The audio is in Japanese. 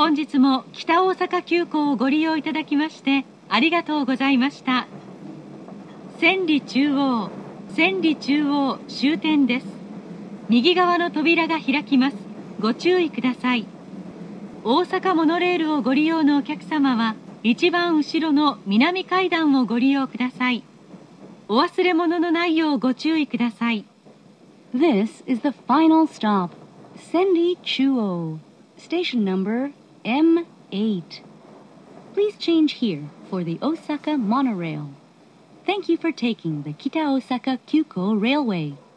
本日も北大阪急行をご利用いただきましてありがとうございました。千里中央終点です。右側の扉が開きます。ご注意ください。大阪モノレールをご利用のお客様は一番後ろの南階段をご利用ください。お忘れ物のないようご注意ください。 This is the final stop, Senri Chuo, station number M8. Please change here for the Osaka monorail. Thank you for taking the Kita Osaka Kyuko Railway.